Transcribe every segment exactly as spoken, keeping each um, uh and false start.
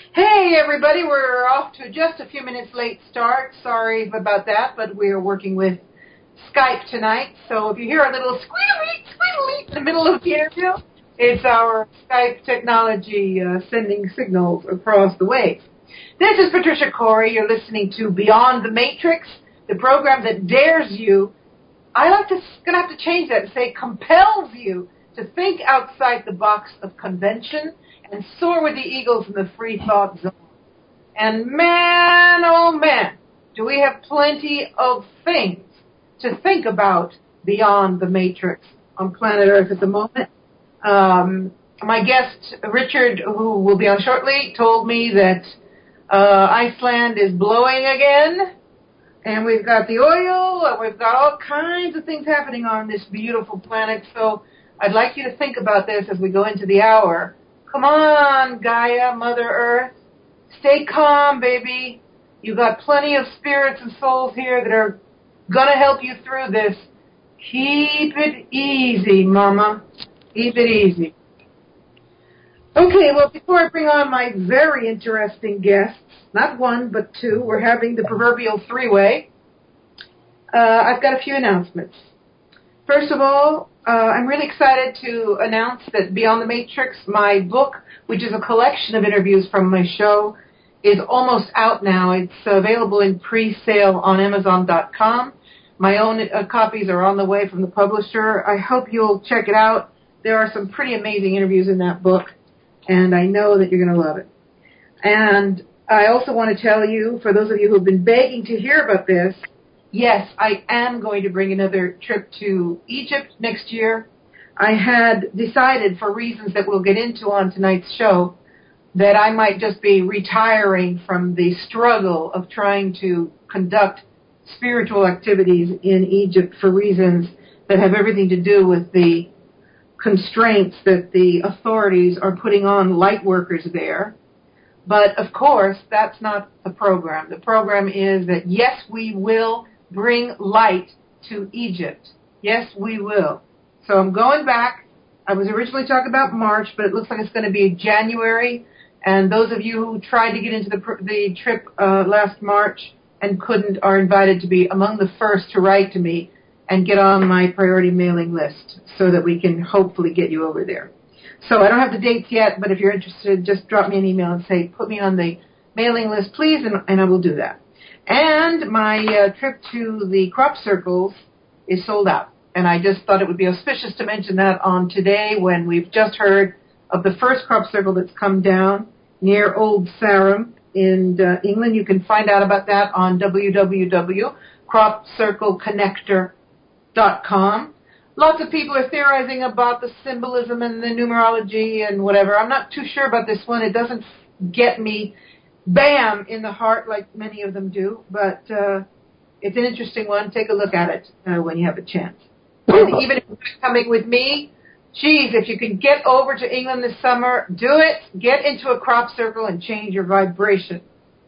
Hey everybody, we're off to just a few minutes late start. Sorry about that, but we're working with Skype tonight. So if you hear a little squealy, squealy in the middle of the interview, it's our Skype technology uh, sending signals across the waves. This is Patricia Corey. You're listening to Beyond the Matrix, the program that dares you. I like to gonna have to change that and say compels you to think outside the box of convention and soar with the eagles in the free thought zone. And man, oh man, do we have plenty of things to think about beyond the matrix on planet Earth at the moment. Um, my guest, Richard, who will be on shortly, told me that uh, Iceland is blowing again, and we've got the oil, and we've got all kinds of things happening on this beautiful planet. So I'd like you to think about this as we go into the hour. Come on, Gaia, Mother Earth. Stay calm, baby. You got plenty of spirits and souls here that are going to help you through this. Keep it easy, Mama. Keep it easy. Okay, well, before I bring on my very interesting guests, not one, but two, we're having the proverbial three-way, uh, I've got a few announcements. First of all, Uh, I'm really excited to announce that Beyond the Matrix, my book, which is a collection of interviews from my show, is almost out now. It's available in pre-sale on Amazon dot com. My own uh, copies are on the way from the publisher. I hope you'll check it out. There are some pretty amazing interviews in that book, and I know that you're going to love it. And I also want to tell you, for those of you who have been begging to hear about this, yes, I am going to bring another trip to Egypt next year. I had decided, for reasons that we'll get into on tonight's show, that I might just be retiring from the struggle of trying to conduct spiritual activities in Egypt for reasons that have everything to do with the constraints that the authorities are putting on light workers there. But, of course, that's not the program. The program is that, yes, we will bring light to Egypt. Yes, we will. So I'm going back. I was originally talking about March, but it looks like it's going to be January. And those of you who tried to get into the, the trip uh, last March and couldn't are invited to be among the first to write to me and get on my priority mailing list so that we can hopefully get you over there. So I don't have the dates yet, but if you're interested, just drop me an email and say, put me on the mailing list, please, and, and I will do that. And my uh, trip to the crop circles is sold out. And I just thought it would be auspicious to mention that on today when we've just heard of the first crop circle that's come down near Old Sarum in uh, England. You can find out about that on w w w dot crop circle connector dot com. Lots of people are theorizing about the symbolism and the numerology and whatever. I'm not too sure about this one. It doesn't get me bam in the heart like many of them do, but uh, it's an interesting one. Take a look at it uh, when you have a chance. And even if you're coming with me, geez, if you can get over to England this summer, do it. Get into a crop circle and change your vibration.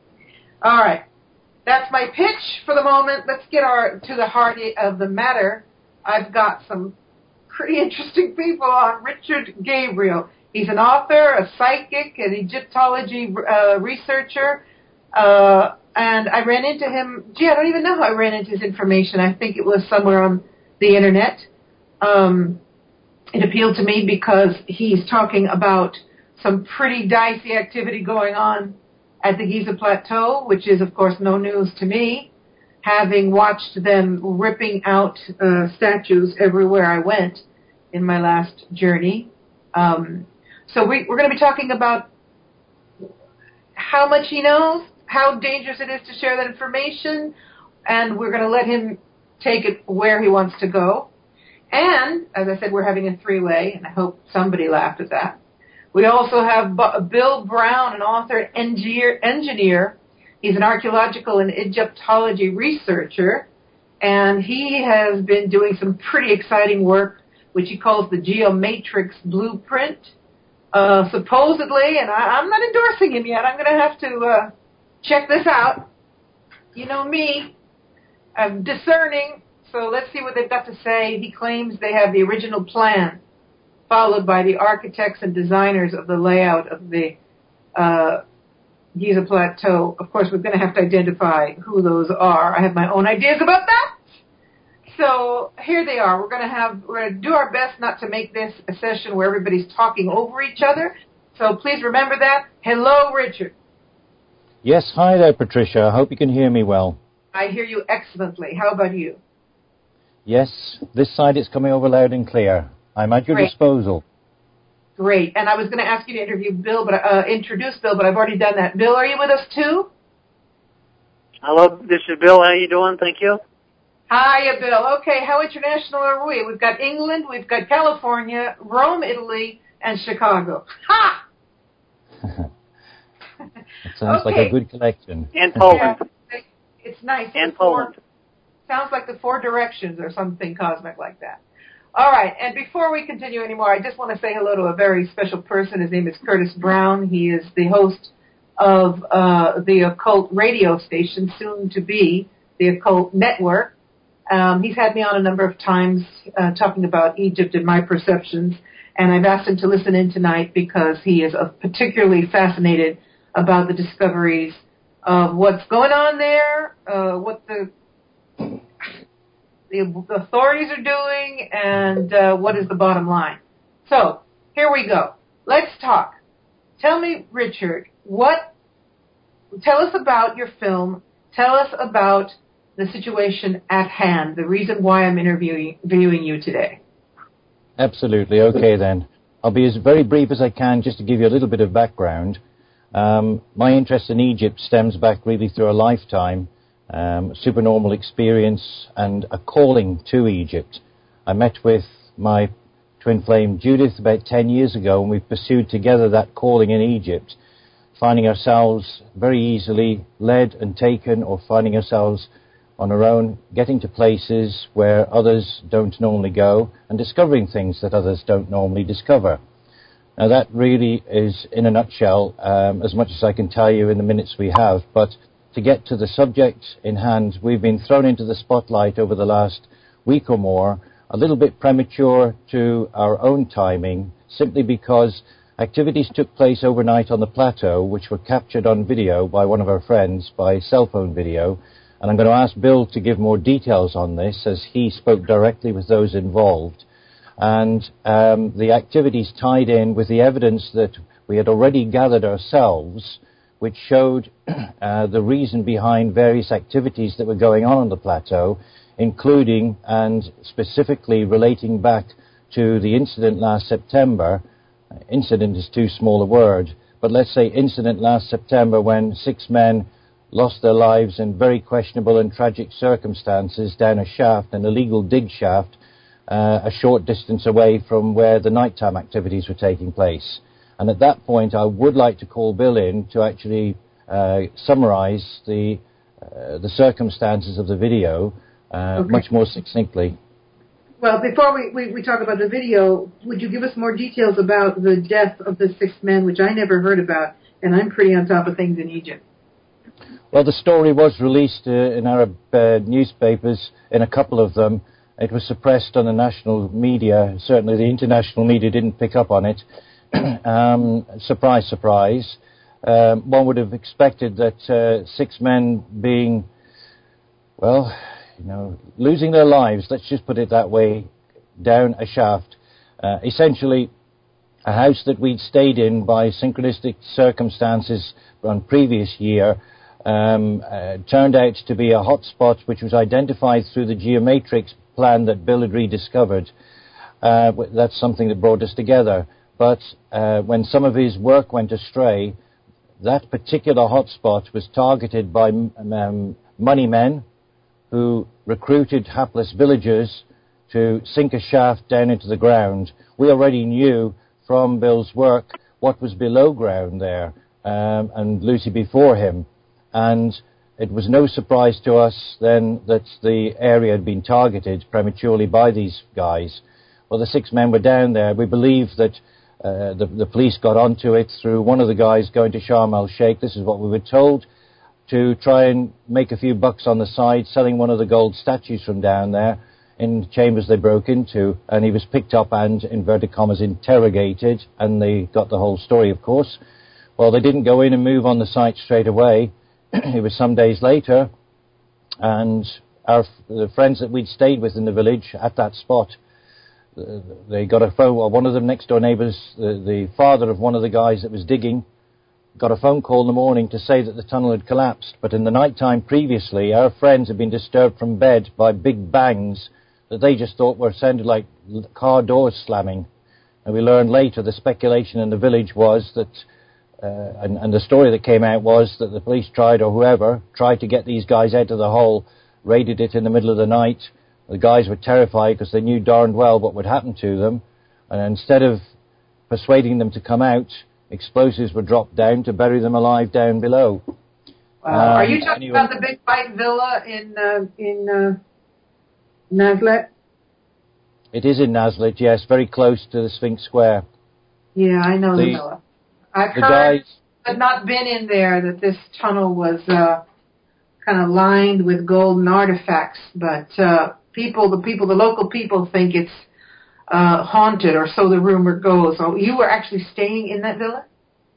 All right. That's my pitch for the moment. Let's get our to the heart of the matter. I've got some pretty interesting people on. Richard Gabriel. He's an author, a psychic, an Egyptology uh, researcher, uh, and I ran into him. Gee, I don't even know how I ran into his information. I think it was somewhere on the internet. Um, it appealed to me because he's talking about some pretty dicey activity going on at the Giza Plateau, which is, of course, no news to me, having watched them ripping out uh, statues everywhere I went in my last journey. Um, so we, we're going to be talking about how much he knows, how dangerous it is to share that information, and we're going to let him take it where he wants to go. And, as I said, we're having a three-way, and I hope somebody laughed at that. We also have B- Bill Brown, an author and engineer, engineer. He's an archaeological and Egyptology researcher, and he has been doing some pretty exciting work, which he calls the Geomatrix Blueprint. Uh, supposedly, and I, I'm not endorsing him yet, I'm going to have to uh, check this out. You know me, I'm discerning, so let's see what they've got to say. He claims they have the original plan, followed by the architects and designers of the layout of the uh, Giza Plateau. Of course, we're going to have to identify who those are. I have my own ideas about that. So here they are. We're going to have, we're going to do our best not to make this a session where everybody's talking over each other. So please remember that. Hello, Richard. Yes, hi there, Patricia. I hope you can hear me well. I hear you excellently. How about you? Yes, this side is coming over loud and clear. I'm at your Great. disposal. Great. And I was going to ask you to interview Bill, but uh, introduce Bill, but I've already done that. Bill, are you with us too? Hello, this is Bill. How you doing? Thank you. Hiya, Bill. Okay, how international are we? We've got England, we've got California, Rome, Italy, and Chicago. Ha! It sounds okay. like a good collection. And Poland. Yeah, it's nice. And four, Poland. Sounds like the four directions or something cosmic like that. All right, and before we continue anymore, I just want to say hello to a very special person. His name is Curtis Brown. He is the host of uh, the Occult radio station, soon to be the Occult Network. Um, he's had me on a number of times uh, talking about Egypt and my perceptions, and I've asked him to listen in tonight because he is uh, particularly fascinated about the discoveries of what's going on there, uh, what the, the authorities are doing, and uh, what is the bottom line. So, here we go. Let's talk. Tell me, Richard, what, tell us about your film. Tell us about the situation at hand, the reason why I'm interviewing, interviewing you today. Absolutely. Okay, then. I'll be as very brief as I can just to give you a little bit of background. Um, my interest in Egypt stems back really through a lifetime, um, supernormal experience and a calling to Egypt. I met with my twin flame Judith about ten years ago, and we pursued together that calling in Egypt, finding ourselves very easily led and taken, or finding ourselves on our own, getting to places where others don't normally go and discovering things that others don't normally discover. Now that really is, in a nutshell, um, as much as I can tell you in the minutes we have. But to get to the subject in hand, we've been thrown into the spotlight over the last week or more, a little bit premature to our own timing, simply because activities took place overnight on the plateau, which were captured on video by one of our friends by cell phone video. And I'm going to ask Bill to give more details on this, as he spoke directly with those involved. And um, the activities tied in with the evidence that we had already gathered ourselves, which showed uh, the reason behind various activities that were going on on the plateau, including and specifically relating back to the incident last September. Incident is too small a word, but let's say incident last September when six men lost their lives in very questionable and tragic circumstances down a shaft, an illegal dig shaft, uh, a short distance away from where the nighttime activities were taking place. And at that point, I would like to call Bill in to actually uh, summarize the uh, the circumstances of the video uh, okay. much more succinctly. Well, before we, we, we talk about the video, would you give us more details about the death of the six men, which I never heard about, and I'm pretty on top of things in Egypt. Well, the story was released uh, in Arab uh, newspapers, in a couple of them. It was suppressed on the national media. Certainly the international media didn't pick up on it. um, surprise, surprise. Um, one would have expected that uh, six men being, well, you know, losing their lives, let's just put it that way, down a shaft. Uh, essentially, a house that we'd stayed in by synchronistic circumstances on previous year Um, uh, turned out to be a hotspot which was identified through the geomatrix plan that Bill had rediscovered. Uh, that's something that brought us together. But uh, when some of his work went astray, that particular hotspot was targeted by um, money men who recruited hapless villagers to sink a shaft down into the ground. We already knew from Bill's work what was below ground there, um, and Lucy before him. And it was no surprise to us then that the area had been targeted prematurely by these guys. Well, the six men were down there. We believe that uh, the, the police got onto it through one of the guys going to Sharm el-Sheikh. This is what we were told, to try and make a few bucks on the side, selling one of the gold statues from down there in chambers they broke into. And he was picked up and, inverted commas, interrogated. And they got the whole story, of course. Well, they didn't go in and move on the site straight away. It was some days later, and our the friends that we'd stayed with in the village at that spot, uh, they got a phone. Well, one of them next door neighbours, the, the father of one of the guys that was digging, got a phone call in the morning to say that the tunnel had collapsed. But in the night time previously, our friends had been disturbed from bed by big bangs that they just thought were sounded like car doors slamming. And we learned later the speculation in the village was that, uh, and, and the story that came out was that the police tried, or whoever, tried to get these guys out of the hole, raided it in the middle of the night. The guys were terrified because they knew darned well what would happen to them. And instead of persuading them to come out, explosives were dropped down to bury them alive down below. Wow. Um, Are you talking anyway, about the big white villa in uh, in uh, Nazlet? It is in Nazlet, yes, very close to the Sphinx Square. Yeah, I know the, the villa. I've heard, guys, but not been in there, that this tunnel was uh, kind of lined with golden artifacts. But uh, people, the people, the local people think it's uh, haunted, or so the rumor goes. So you were actually staying in that villa?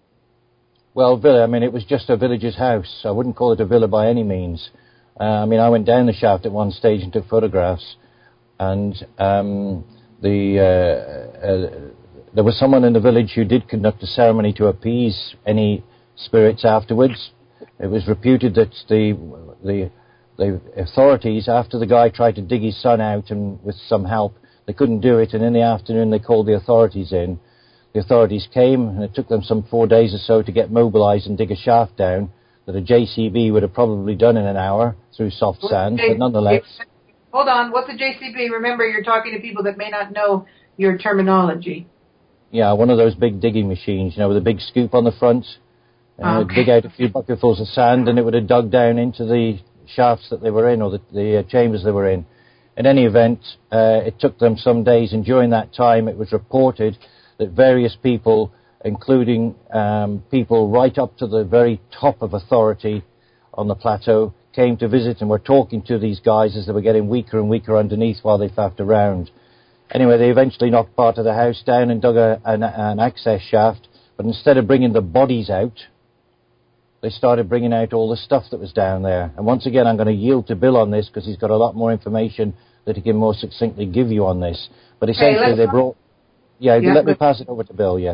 Well, villa, I mean, it was just a villager's house. I wouldn't call it a villa by any means. Uh, I mean, I went down the shaft at one stage and took photographs. And um, the uh, uh, there was someone in the village who did conduct a ceremony to appease any spirits afterwards. It was reputed that the the the authorities, after the guy tried to dig his son out and with some help, they couldn't do it, and in the afternoon they called the authorities in. The authorities came, and it took them some four days or so to get mobilized and dig a shaft down that a J C B would have probably done in an hour through soft sand, but nonetheless... Hold on, what's a J C B? Remember, you're talking to people that may not know your terminology. Yeah, one of those big digging machines, you know, with a big scoop on the front. And okay. It would dig out a few bucketfuls of sand, and it would have dug down into the shafts that they were in, or the, the uh, chambers they were in. In any event, uh, it took them some days, and during that time it was reported that various people, including um, people right up to the very top of authority on the plateau, came to visit and were talking to these guys as they were getting weaker and weaker underneath while they faffed around. Anyway, they eventually knocked part of the house down and dug a, an, an access shaft, but instead of bringing the bodies out, they started bringing out all the stuff that was down there. And once again, I'm going to yield to Bill on this because he's got a lot more information that he can more succinctly give you on this. But essentially, hey, they brought... Yeah, yeah, let me pass it over to Bill, yes.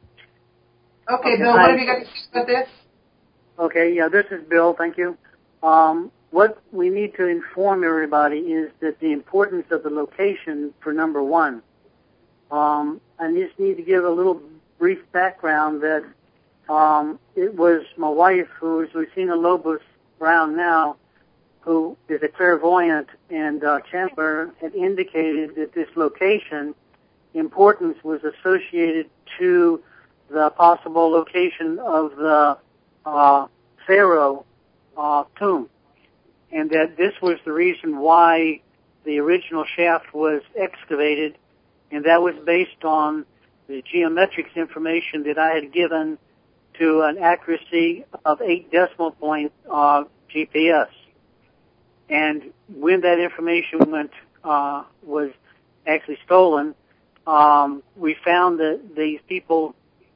Okay, okay Bill, hi. What have you got to say about this? Okay, yeah, this is Bill, thank you. Um, what we need to inform everybody is that the importance of the location for number one. Um, I just need to give a little brief background that um, it was my wife, who is Lucina Lobos Brown now, who is a clairvoyant, and uh, Chandler had indicated that this location importance was associated to the possible location of the uh, Pharaoh uh, tomb, and that this was the reason why the original shaft was excavated, and that was based on the geometrics information that I had given to an accuracy of eight decimal point uh, G P S. And when that information went uh, was actually stolen, um, we found that these people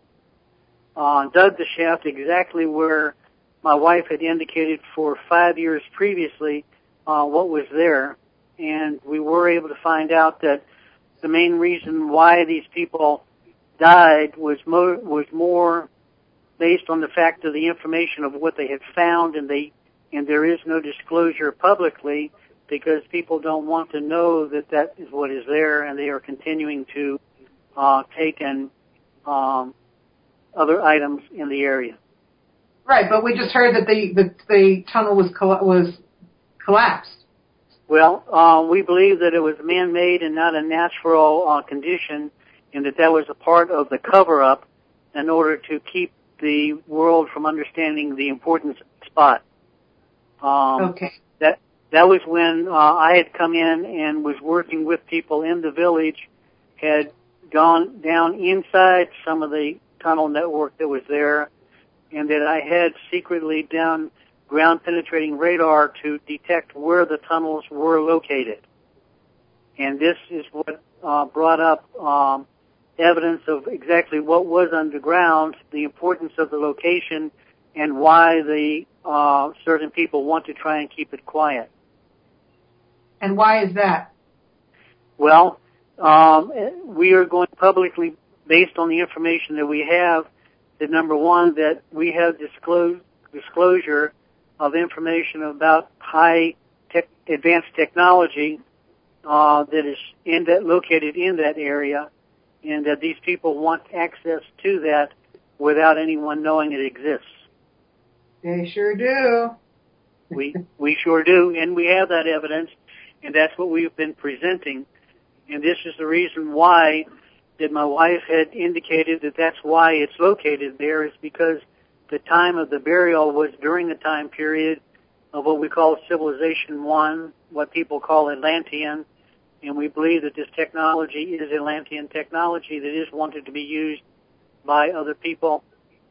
uh, dug the shaft exactly where my wife had indicated for five years previously uh, what was there, and we were able to find out that the main reason why these people died was mo- was more based on the fact of the information of what they had found, and they and there is no disclosure publicly because people don't want to know that that is what is there, and they are continuing to uh, take in um, other items in the area. Right, but we just heard that the the, the tunnel was coll- was collapsed. Well, uh, we believe that it was man-made and not a natural uh, condition, and that that was a part of the cover-up in order to keep the world from understanding the importance of the spot. Um, okay. That that was when uh, I had come in and was working with people in the village, had gone down inside some of the tunnel network that was there, and that I had secretly done ground-penetrating radar to detect where the tunnels were located. And this is what uh, brought up um, evidence of exactly what was underground, the importance of the location, and why the uh, certain people want to try and keep it quiet. And why is that? Well, um, we are going publicly based on the information that we have. That number one, that we have disclosed disclosure of information about high tech, advanced technology uh, that is in that located in that area, and that these people want access to that without anyone knowing it exists. They sure do. we we sure do, and we have that evidence, and that's what we've been presenting. And this is the reason why that my wife had indicated that that's why it's located there, is because the time of the burial was during the time period of what we call Civilization One, what people call Atlantean, and we believe that this technology is Atlantean technology that is wanted to be used by other people.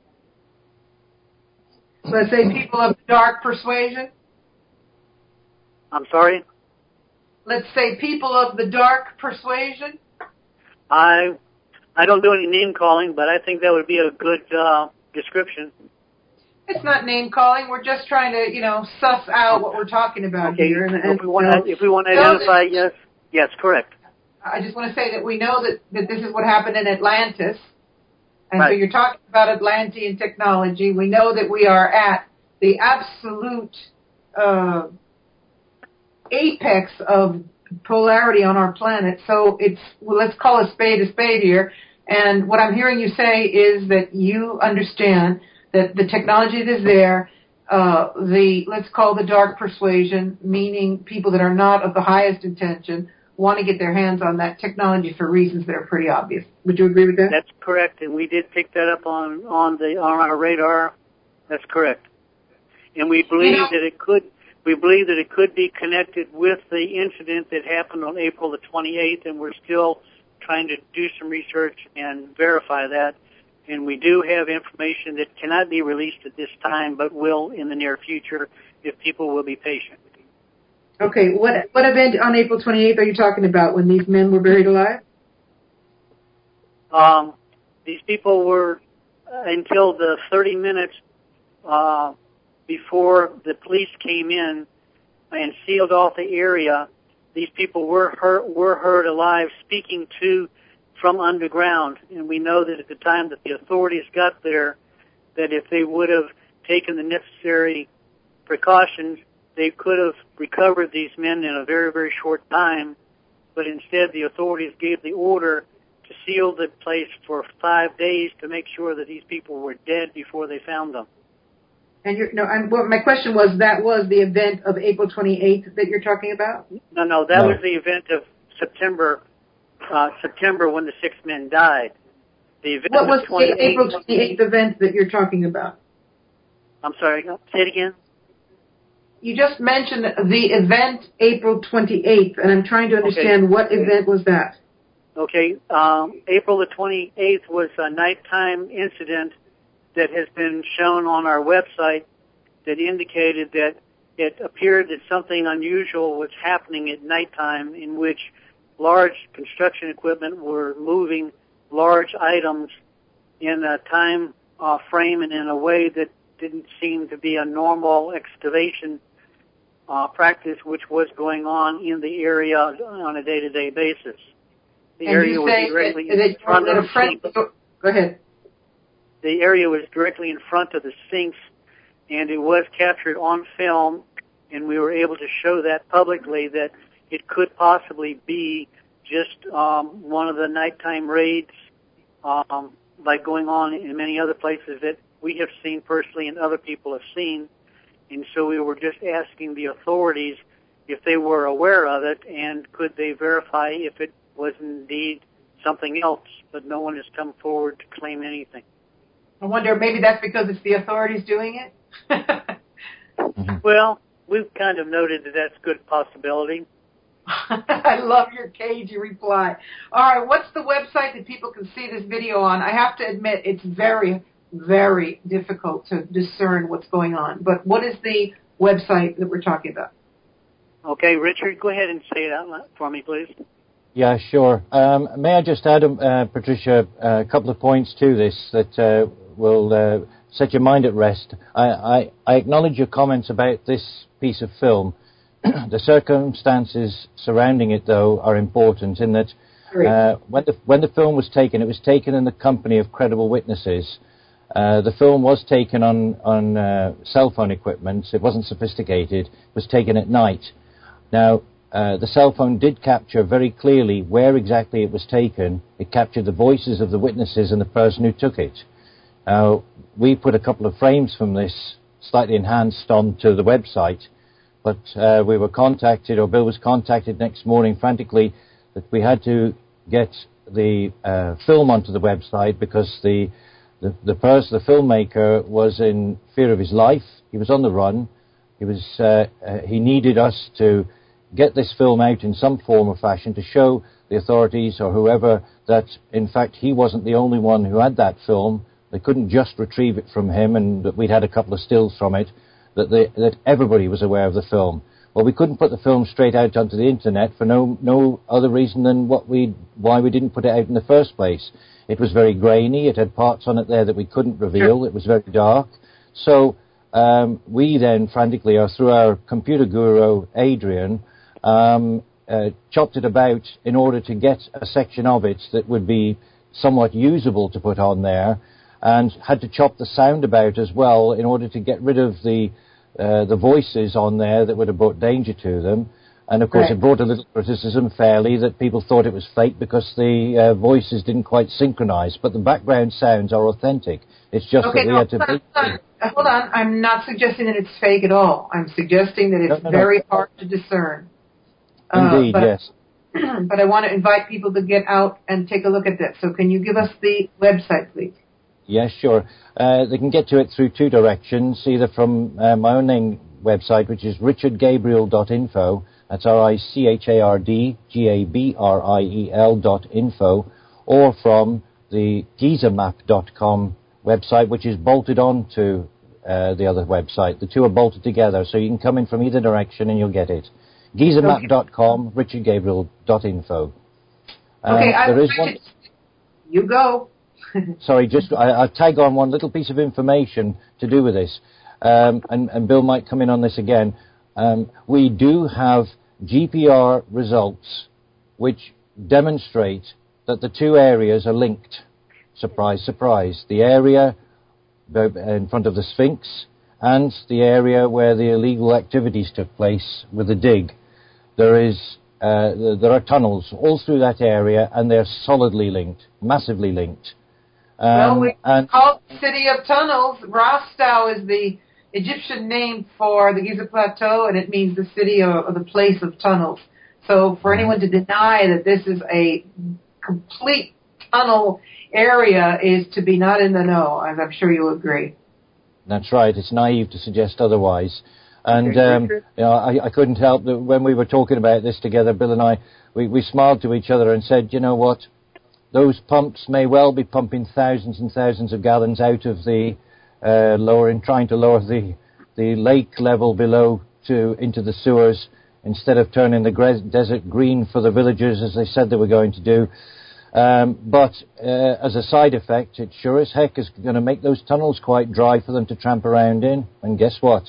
Let's say people of dark persuasion. I'm sorry? Let's say people of the dark persuasion. I I don't do any name calling, but I think that would be a good uh, description. It's not name calling. We're just trying to, you know, suss out what we're talking about okay. here. And, and, if we want to, if we want to identify, that, yes, yes, correct. I just want to say that we know that, that this is what happened in Atlantis. And right. so you're talking about Atlantean technology. We know that we are at the absolute uh, apex of polarity on our planet. So it's, well, let's call a spade a spade here. And what I'm hearing you say is that you understand that the technology that is there, uh, the, let's call the dark persuasion, meaning people that are not of the highest intention, want to get their hands on that technology for reasons that are pretty obvious. Would you agree with that? That's correct, and we did pick that up on, on the on our radar. That's correct. And we believe you know, that it could we believe that it could be connected with the incident that happened on April the twenty-eighth, and we're still trying to do some research and verify that. And we do have information that cannot be released at this time, but will in the near future if people will be patient. Okay, what what event on April twenty-eighth are you talking about when these men were buried alive? Um, these people were, uh, until the thirty minutes uh, before the police came in and sealed off the area, these people were heard, were heard alive speaking to from underground. And we know that at the time that the authorities got there, that if they would have taken the necessary precautions, they could have recovered these men in a very, very short time, but instead the authorities gave the order to seal the place for five days to make sure that these people were dead before they found them. And you're, no, I'm, well, my question was, that was the event of April twenty-eighth that you're talking about? No, no, that no. was the event of September, uh, September when the six men died. The event what was the April twenty-eighth event that you're talking about? I'm sorry, say it again. You just mentioned the event April twenty-eighth, and I'm trying to understand okay. what event was that. Okay, um, April the twenty-eighth was a nighttime incident that has been shown on our website that indicated that it appeared that something unusual was happening at nighttime, in which large construction equipment were moving large items in a time uh, frame and in a way that didn't seem to be a normal excavation Uh, practice which was going on in the area on a day-to-day basis. The and area you was say directly that, in front that of a friend, the Go ahead. The area was directly in front of the Sphinx, and it was captured on film, and we were able to show that publicly that it could possibly be just um, one of the nighttime raids um, like going on in many other places that we have seen personally and other people have seen. And so we were just asking the authorities if they were aware of it and could they verify if it was indeed something else, but no one has come forward to claim anything. I wonder, maybe that's because it's the authorities doing it? mm-hmm. Well, we've kind of noted that that's a good possibility. I love your cagey reply. All right, what's the website that people can see this video on? I have to admit, it's very... very difficult to discern what's going on. But what is the website that we're talking about? Okay, Richard, go ahead and say it out loud for me, please. Yeah, sure. Um, may I just add, uh, Patricia, a couple of points to this that uh, will uh, set your mind at rest. I, I, I acknowledge your comments about this piece of film. The circumstances surrounding it, though, are important in that uh, when, the, when the film was taken, it was taken in the company of credible witnesses. Uh, the film was taken on, on uh, cell phone equipment. It wasn't sophisticated. It was taken at night. Now, uh, the cell phone did capture very clearly where exactly it was taken. It captured the voices of the witnesses and the person who took it. Now, we put a couple of frames from this, slightly enhanced, onto the website, but uh, we were contacted, or Bill was contacted next morning frantically, that we had to get the uh, film onto the website because the The, the person, the filmmaker, was in fear of his life. He was on the run. He was. Uh, uh, he needed us to get this film out in some form or fashion to show the authorities or whoever that, in fact, he wasn't the only one who had that film. They couldn't just retrieve it from him, and that we'd had a couple of stills from it. That they, that everybody was aware of the film. Well, we couldn't put the film straight out onto the internet for no no other reason than what we why we didn't put it out in the first place. It was very grainy. It had parts on it there that we couldn't reveal. It was very dark. So um, we then frantically, or through our computer guru, Adrian, um, uh, chopped it about in order to get a section of it that would be somewhat usable to put on there, and had to chop the sound about as well in order to get rid of the uh, the voices on there that would have brought danger to them. And, of course, right. It brought a little criticism, fairly, that people thought it was fake because the uh, voices didn't quite synchronize. But the background sounds are authentic. It's just okay, that we no, had to... Hold on, hold on. I'm not suggesting that it's fake at all. I'm suggesting that it's no, no, very no. hard to discern. Indeed, uh, but, yes. But I want to invite people to get out and take a look at this. So can you give us the website, please? Yes, sure. Uh, they can get to it through two directions, either from uh, my own name website, which is richard gabriel dot info. That's R I C H A R D G A B R I E L dot info, or from the giza map dot com website, which is bolted on to uh, the other website. The two are bolted together, so you can come in from either direction and you'll get it. giza map dot com, okay. richard gabriel dot info. Um, okay, I there is one... You go. Sorry, just I, I'll tag on one little piece of information to do with this, um, and, and Bill might come in on this again. Um, we do have G P R results which demonstrate that the two areas are linked. Surprise, surprise. The area in front of the Sphinx and the area where the illegal activities took place with the dig. There is, uh, there are tunnels all through that area, and they're solidly linked, massively linked. Um, well, we and call it the City of Tunnels. Rostau is the Egyptian name for the Giza Plateau, and it means the city or, or the place of tunnels. So for anyone to deny that this is a complete tunnel area is to be not in the know, as I'm sure you'll agree. That's right. It's naive to suggest otherwise. And um, you know, I, I couldn't help that when we were talking about this together, Bill and I, we, we smiled to each other and said, you know what, those pumps may well be pumping thousands and thousands of gallons out of the uh, lower, in trying to lower the the lake level below to into the sewers, instead of turning the gre- desert green for the villagers as they said they were going to do. Um, but uh, as a side effect, it sure as heck is going to make those tunnels quite dry for them to tramp around in. And guess what?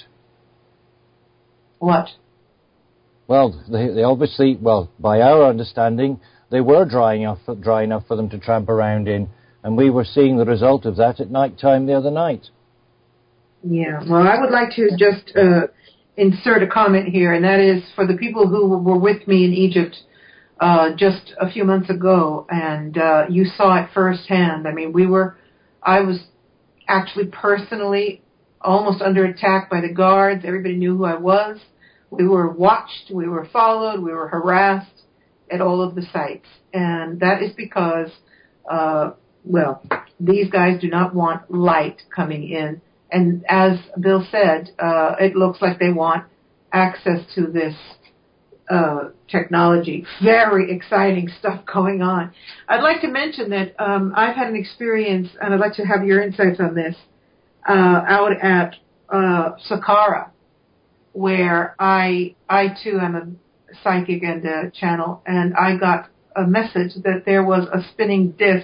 What? Well, they, they obviously, well, by our understanding, they were dry enough, dry enough for them to tramp around in, and we were seeing the result of that at night time the other night. Yeah, well, I would like to just uh, insert a comment here, and that is for the people who were with me in Egypt uh, just a few months ago, and uh, you saw it firsthand. I mean, we were, I was actually personally almost under attack by the guards. Everybody knew who I was. We were watched, we were followed, we were harassed at all of the sites. And that is because, uh, well, these guys do not want light coming in. And as Bill said, uh, it looks like they want access to this uh, technology. Very exciting stuff going on. I'd like to mention that um, I've had an experience, and I'd like to have your insights on this, uh, out at uh, Saqqara, where I, I too am a psychic and a channel, and I got a message that there was a spinning disc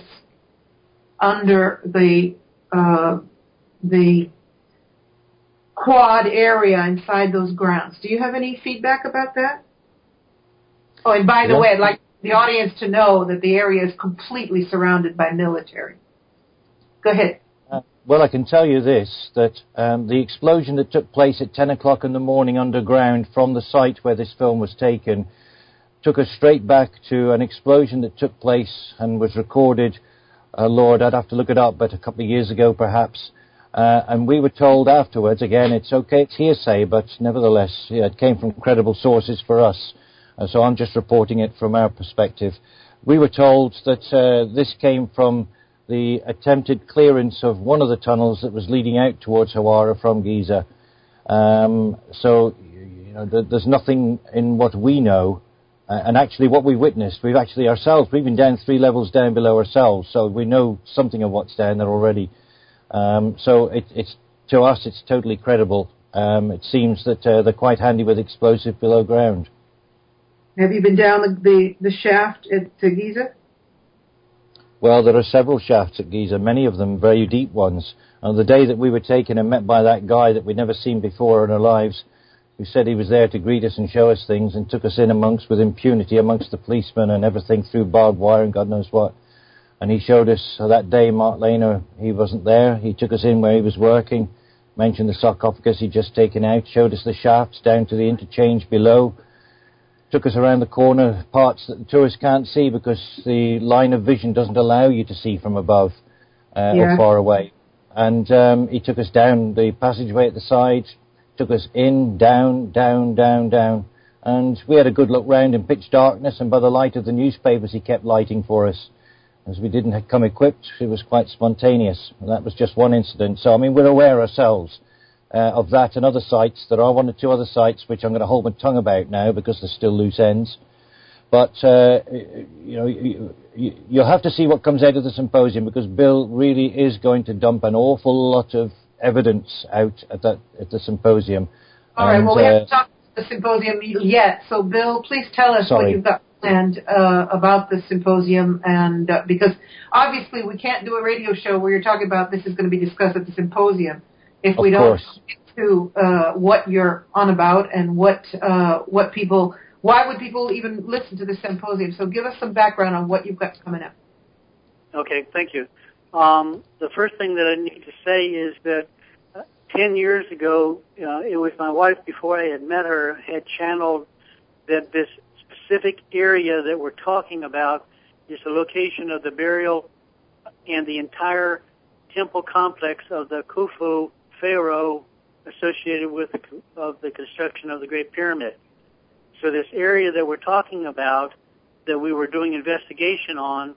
under the uh, the quad area inside those grounds. Do you have any feedback about that? Oh, and by the yeah. way, I'd like the audience to know that the area is completely surrounded by military. Go ahead. Uh, well, I can tell you this, that um, the explosion that took place at ten o'clock in the morning underground from the site where this film was taken took us straight back to an explosion that took place and was recorded, uh, Lord, I'd have to look it up, but a couple of years ago perhaps. Uh, and we were told afterwards, again, it's okay, it's hearsay, but nevertheless, yeah, it came from credible sources for us. Uh, so I'm just reporting it from our perspective. We were told that uh, this came from the attempted clearance of one of the tunnels that was leading out towards Hawara from Giza. Um, so, you know, th- there's nothing in what we know, uh, and actually what we witnessed, we've actually ourselves, we've been down three levels down below ourselves, so we know something of what's down there already. Um, so it, it's to us, it's totally credible. Um, it seems that uh, they're quite handy with explosive below ground. Have you been down the, the, the shaft at to Giza? Well, there are several shafts at Giza, many of them very deep ones. And the day that we were taken and met by that guy that we'd never seen before in our lives, who said he was there to greet us and show us things and took us in amongst, with impunity, amongst the policemen and everything through barbed wire and God knows what. And he showed us uh, that day, Mark Lehner, he wasn't there. He took us in where he was working, mentioned the sarcophagus he'd just taken out, showed us the shafts down to the interchange below, took us around the corner, parts that the tourists can't see because the line of vision doesn't allow you to see from above uh, yeah. or far away. And um, he took us down the passageway at the side, took us in, down, down, down, down. And we had a good look round in pitch darkness, and by the light of the newspapers he kept lighting for us. As we didn't come equipped, it was quite spontaneous. And that was just one incident. So, I mean, we're aware ourselves uh, of that and other sites. There are one or two other sites which I'm going to hold my tongue about now because they're still loose ends. But, uh, you know, you, you, you'll have to see what comes out of the symposium because Bill really is going to dump an awful lot of evidence out at, that, at the symposium. All and, right, well, we uh, haven't talked about the symposium yet. So, Bill, please tell us sorry. what you've got planned uh, about the symposium. And uh, because obviously we can't do a radio show where you're talking about this is going to be discussed at the symposium if we of don't course. get to uh, what you're on about and what uh, what people... Why would people even listen to the symposium? So give us some background on what you've got coming up. Okay, thank you. Um, the first thing that I need to say is that uh, ten years ago, uh, it was my wife, before I had met her, had channeled that this specific area that we're talking about is the location of the burial and the entire temple complex of the Khufu pharaoh associated with the, of the construction of the Great Pyramid. So this area that we're talking about, that we were doing investigation on,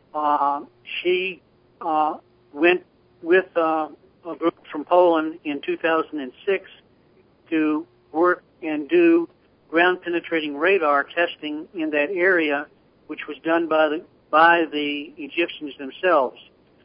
uh, she uh, went with uh, a group from Poland in two thousand six to work and do ground-penetrating radar testing in that area, which was done by the by the Egyptians themselves.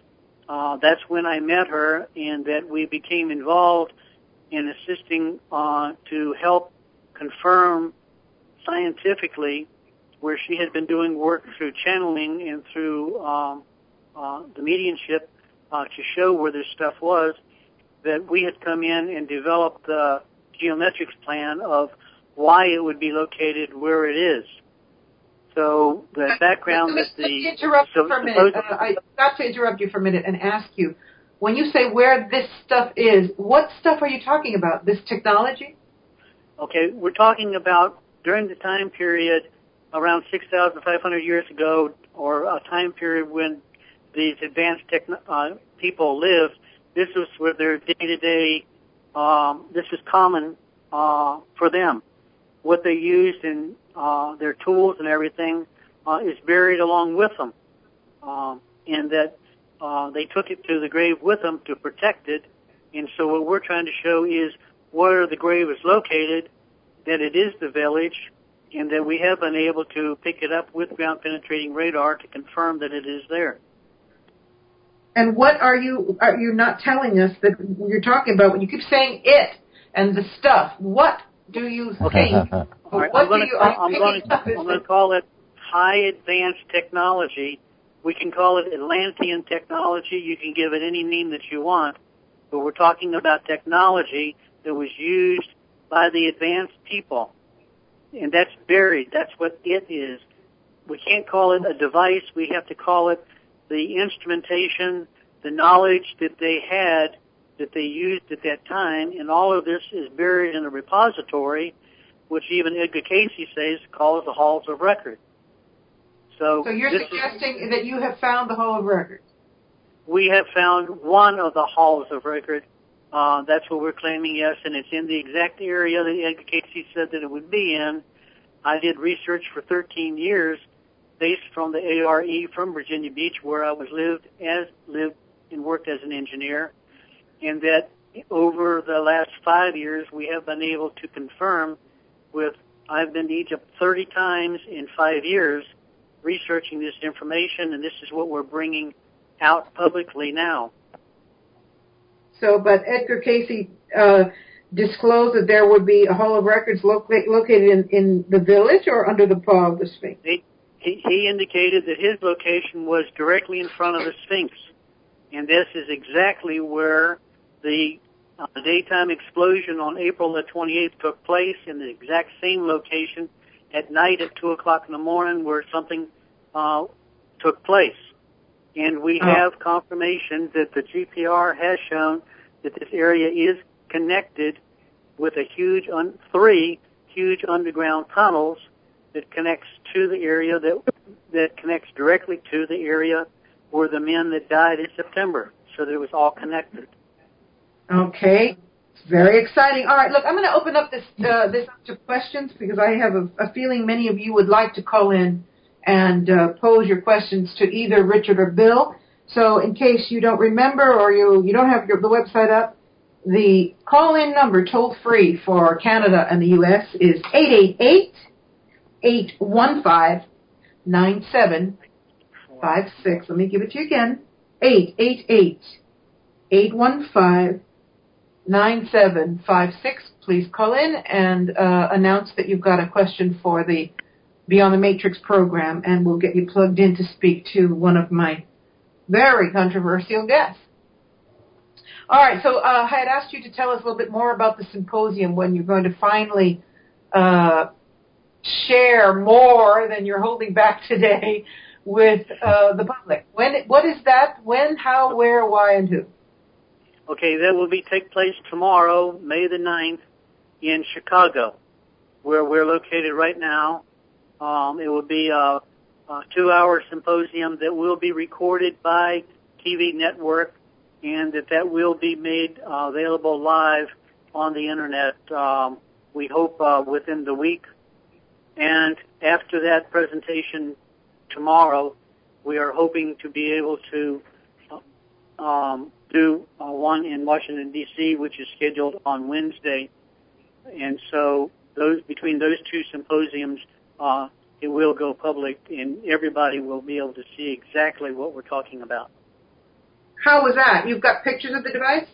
Uh, that's when I met her, and that we became involved in assisting uh, to help confirm scientifically, where she had been doing work through channeling and through um, uh, the mediumship uh, to show where this stuff was, that we had come in and developed the geometrics plan of why it would be located where it is. So the background let me, that the... Let me interrupt so, you for a minute. Uh, I got to interrupt you for a minute and ask you, when you say where this stuff is, what stuff are you talking about? This technology? Okay, we're talking about during the time period around six thousand five hundred years ago, or a time period when these advanced techn- uh, people lived, this was where their day-to-day, um, this was common uh, for them. What they used in uh, their tools and everything uh, is buried along with them. Um, and that uh, they took it to the grave with them to protect it. And so what we're trying to show is where the grave is located, that it is the village, and that we have been able to pick it up with ground-penetrating radar to confirm that it is there. And what are you, are you not telling us that you're talking about? When you keep saying it and the stuff, what do you think? Right, what I'm do going you, to I'm going to call it high advanced technology. We can call it Atlantean technology. You can give it any name that you want, but we're talking about technology that was used by the advanced people. And that's buried. That's what it is. We can't call it a device. We have to call it the instrumentation, the knowledge that they had, that they used at that time. And all of this is buried in a repository, which even Edgar Casey says calls the halls of record. So, so you're suggesting is, that you have found the hall of record? We have found one of the halls of record. Uh, that's what we're claiming, yes, and it's in the exact area that Edgar Casey said that it would be in. I did research for thirteen years based from the A R E from Virginia Beach, where I was lived as lived and worked as an engineer, and that over the last five years we have been able to confirm with, I've been to Egypt thirty times in five years researching this information, and this is what we're bringing out publicly now. So, but Edgar Casey uh, disclosed that there would be a hall of records loca- located in, in the village or under the paw of the Sphinx? He, he, he indicated that his location was directly in front of the Sphinx, and this is exactly where the uh, daytime explosion on April the twenty-eighth took place, in the exact same location at night at two o'clock in the morning where something uh, took place. And we oh. have confirmation that the G P R has shown that this area is connected with a huge, un- three huge underground tunnels that connects to the area that that connects directly to the area where the men that died in September. So that it was all connected. Okay, it's very exciting. All right, look, I'm going to open up this uh, this up to questions because I have a, a feeling many of you would like to call in and uh, pose your questions to either Richard or Bill. So in case you don't remember or you, you don't have your, the website up, the call-in number toll-free for Canada and the U S is eight eight eight, eight one five, nine seven five six. Let me give it to you again. eight eight eight, eight one five, nine seven five six. Please call in and uh, announce that you've got a question for the Beyond the Matrix program, and we'll get you plugged in to speak to one of my very controversial guests. All right, so uh, I had asked you to tell us a little bit more about the symposium, when you're going to finally uh, share more than you're holding back today with uh, the public. When? What is that? When, how, where, why, and who? Okay, that will be take place tomorrow, May the ninth, in Chicago, where we're located right now. Um, it will be a, a two-hour symposium that will be recorded by T V Network, and that that will be made uh, available live on the Internet, um, we hope uh, within the week. And after that presentation tomorrow, we are hoping to be able to um, do uh, one in Washington, D C, which is scheduled on Wednesday. And so those between those two symposiums, uh, it will go public, and everybody will be able to see exactly what we're talking about. How was that? You've got pictures of the device?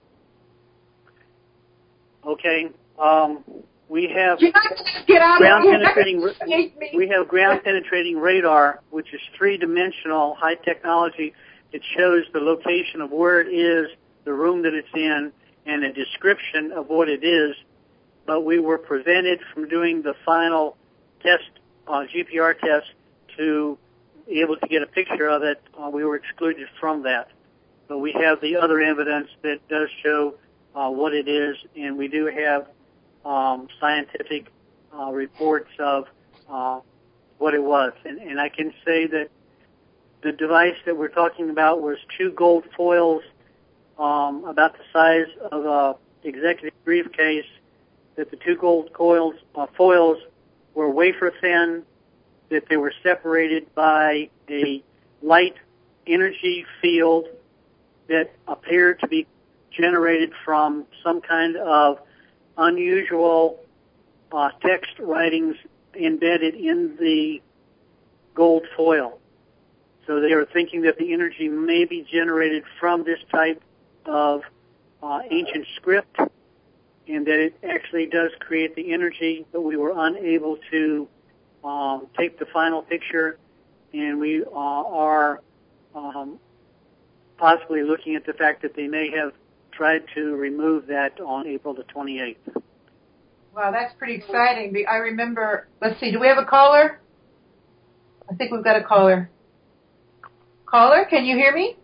Okay. Um, we have you have to just get out ground of penetrating. We have ground penetrating radar, which is three-dimensional high technology. It shows the location of where it is, the room that it's in, and a description of what it is. But we were prevented from doing the final test, uh, G P R test, to be able to get a picture of it. Uh, we were excluded from that. But we have the other evidence that does show uh, what it is, and we do have um, scientific uh, reports of uh, what it was. And, and I can say that the device that we're talking about was two gold foils um, about the size of a executive briefcase, that the two gold coils, uh, foils were wafer thin, that they were separated by a light energy field that appeared to be generated from some kind of unusual uh, text writings embedded in the gold foil. So they were thinking that the energy may be generated from this type of uh, ancient script, and that it actually does create the energy, but we were unable to um, take the final picture, and we uh, are um, possibly looking at the fact that they may have tried to remove that on April the twenty-eighth. Wow, that's pretty exciting. I remember, let's see, do we have a caller? I think we've got a caller. Caller, can you hear me?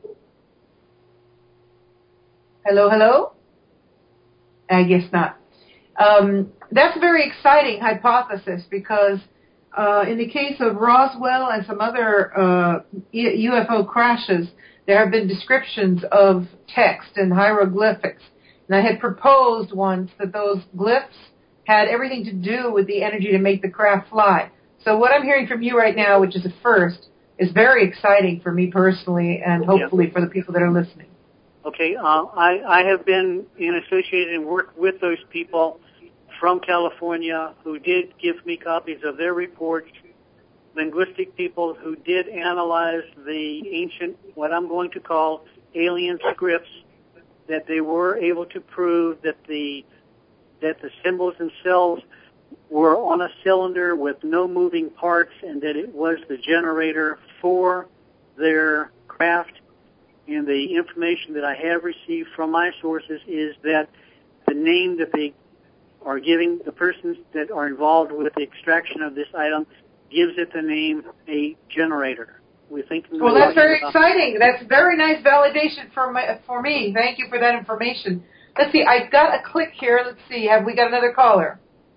Hello, hello? I guess not. Um, that's a very exciting hypothesis because uh, in the case of Roswell and some other uh, U F O crashes, there have been descriptions of text and hieroglyphics. And I had proposed once that those glyphs had everything to do with the energy to make the craft fly. So what I'm hearing from you right now, which is a first, is very exciting for me personally and hopefully for the people that are listening. Okay, uh, I, I have been in associated and worked with those people from California who did give me copies of their reports, linguistic people who did analyze the ancient, what I'm going to call alien scripts, that they were able to prove that the that the symbols themselves were on a cylinder with no moving parts and that it was the generator for their craft. And the information that I have received from my sources is that the name that they are giving the persons that are involved with the extraction of this item gives it the name a generator. We think. Well, that's very exciting. That's very nice validation for my, for me. Thank you for that information. Let's see. I've got a click here. Let's see. Have we got another caller?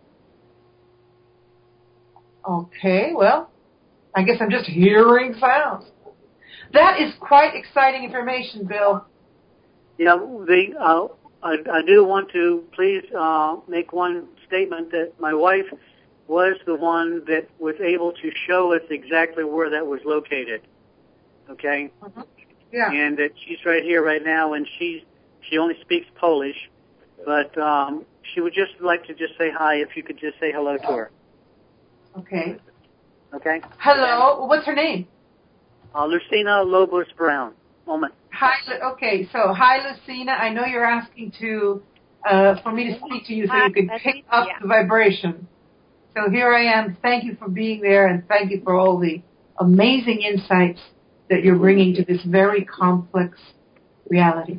Okay. Well, I guess I'm just hearing sounds. That is quite exciting information, Bill. Yeah, the, uh, I, I do want to please uh, make one statement that my wife was the one that was able to show us exactly where that was located. Okay? Mm-hmm. Yeah. And that she's right here right now, and she's, she only speaks Polish, but um, she would just like to just say hi if you could just say hello to her. Okay. Okay? Hello. What's her name? Uh, Lucina Lobos Brown. Moment. Hi. Okay. So, hi, Lucina. I know you're asking to uh, for me to speak to you so you can pick up the vibration. So here I am. Thank you for being there, and thank you for all the amazing insights that you're bringing to this very complex reality.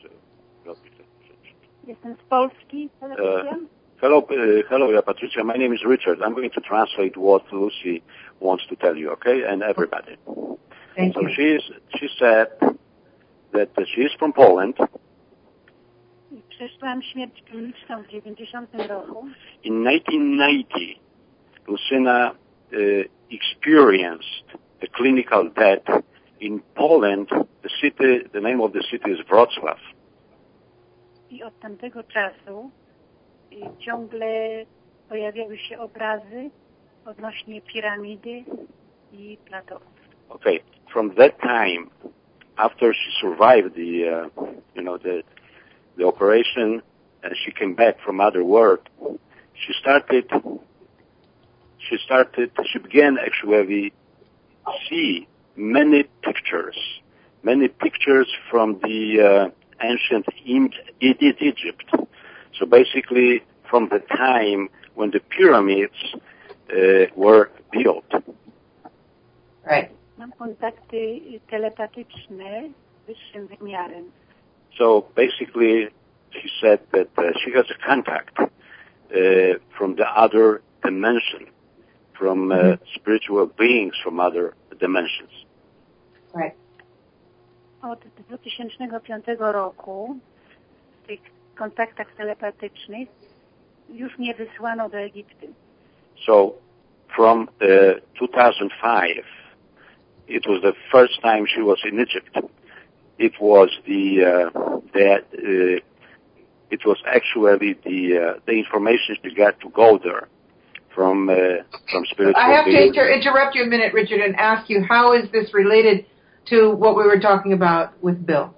Jestem z Polski. Uh, hello, uh, hello, Patricia. My name is Richard. I'm going to translate what Lucy wants to tell you, okay, and everybody. Thank so you. she is. She said that uh, she is from Poland. Przeszłam śmierć kliniczną w dziewięćdziesiątym roku. In nineteen ninety, Lucyna uh, experienced a clinical death in Poland. The city, the name of the city is Wrocław. I od tamtego czasu y, ciągle pojawiały się obrazy odnośnie piramidy i platoów. Okay, from that time, after she survived the, uh, you know, the the operation, and she came back from other work, she started. She started. She began actually see many pictures, many pictures from the uh, ancient Egypt. So basically, from the time when the pyramids uh, were built. Right. Mam kontakty telepatyczne z wyższym wymiarem. So basically, she said that uh, she has a contact uh, from the other dimension, from uh, spiritual beings from other dimensions. Right. Od dwa tysiące piątego roku w tych kontaktach telepatycznych już nie wysłano do Egiptu. So from uh, two thousand five, it was the first time she was in Egypt. It was the uh, that uh, it was actually the uh, the information she got to go there from uh, from spiritual I have to beings. inter- interrupt you a minute, Richard, and ask you, how is this related to what we were talking about with Bill?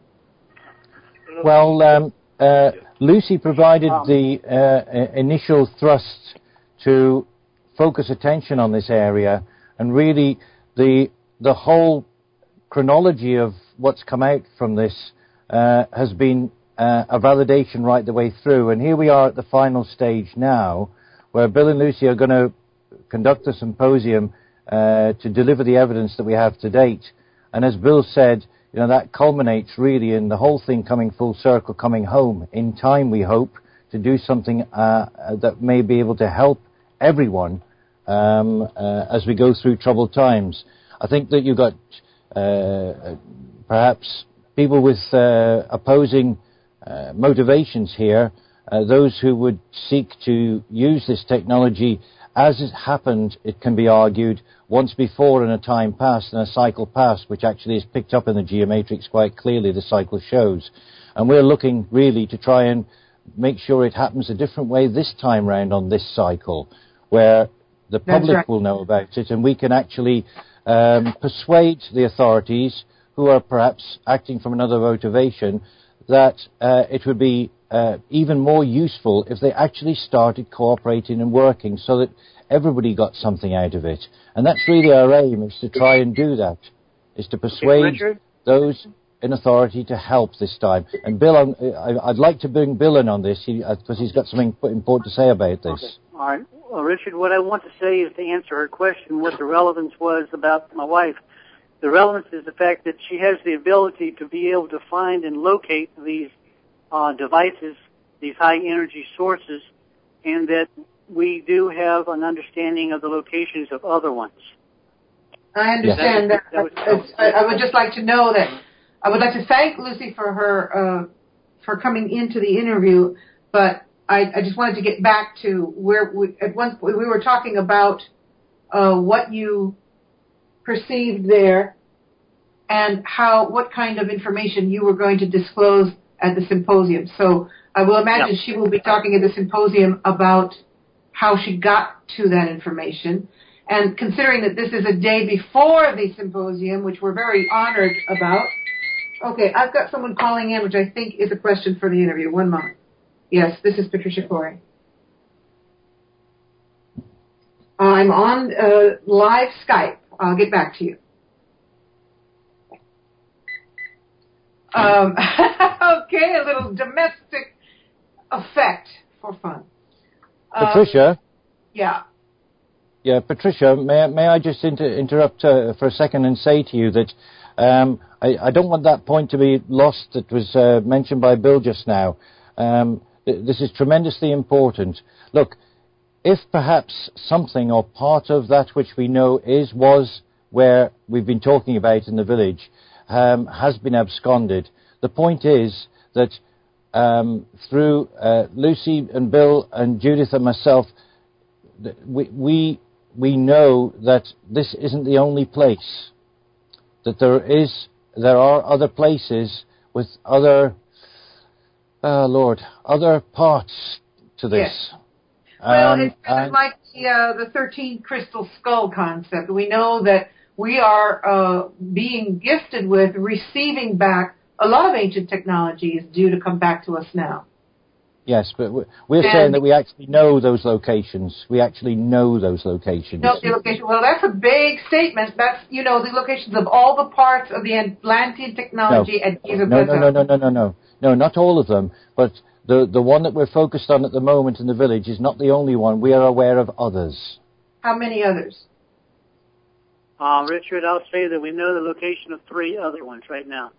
Well, um, uh, Lucy provided the uh, initial thrust to focus attention on this area, and really the the whole chronology of what's come out from this uh, has been uh, a validation right the way through. And here we are at the final stage now, where Bill and Lucy are going to conduct the symposium uh, to deliver the evidence that we have to date. And as Bill said, you know, that culminates really in the whole thing coming full circle, coming home in time, we hope, to do something uh, that may be able to help everyone um, uh, as we go through troubled times. I think that you've got uh, perhaps people with uh, opposing uh, motivations here, uh, those who would seek to use this technology as it happened, it can be argued, once before in a time past, in a cycle past, which actually is picked up in the geomatrix quite clearly, the cycle shows. And we're looking really to try and make sure it happens a different way this time round on this cycle, where the public right. will know about it and we can actually um, persuade the authorities who are perhaps acting from another motivation that uh, it would be uh, even more useful if they actually started cooperating and working so that everybody got something out of it. And that's really our aim, is to try and do that, is to persuade okay, those in authority to help this time. And Bill, I'm, I'd like to bring Bill in on this because he, he's got something important to say about this. Okay. All right. Well, Richard, what I want to say is to answer her question, what the relevance was about my wife. The relevance is the fact that she has the ability to be able to find and locate these uh, devices, these high-energy sources, and that we do have an understanding of the locations of other ones. I understand that. that, that, was, that I, I would just like to know that I would like to thank Lucy for her uh, for coming into the interview, but I, I just wanted to get back to where we, at one point we were talking about uh, what you perceived there and how what kind of information you were going to disclose at the symposium. So I will imagine yeah. she will be talking at the symposium about how she got to that information. And considering that this is a day before the symposium, which we're very honored about. Okay, I've got someone calling in, which I think is a question for the interview. One moment. Yes, this is Patricia Corey. I'm on uh, live Skype. I'll get back to you. Um, okay, a little domestic effect for fun. Patricia? Um, yeah. Yeah, Patricia, may, may I just inter- interrupt uh, for a second and say to you that um, I, I don't want that point to be lost that was uh, mentioned by Bill just now. Um, th- this is tremendously important. Look, if perhaps something or part of that which we know is, was where we've been talking about in the village um, has been absconded, the point is that um, through uh, Lucy and Bill and Judith and myself, we, we we know that this isn't the only place, that there is there are other places with other uh, Lord other parts to this. Yes. Well, um, it's kind of like the uh, the thirteen crystal skull concept. We know that we are uh, being gifted with receiving back a lot of ancient technology is due to come back to us now. Yes, but we're and saying that we actually know those locations. We actually know those locations. Know the location. Well, that's a big statement. That's, you know, the locations of all the parts of the Atlantean technology no. at Giza no, no, no, no, no, no, no. No, not all of them. But the, the one that we're focused on at the moment in the village is not the only one. We are aware of others. How many others? Uh, Richard, I'll say that we know the location of three other ones right now.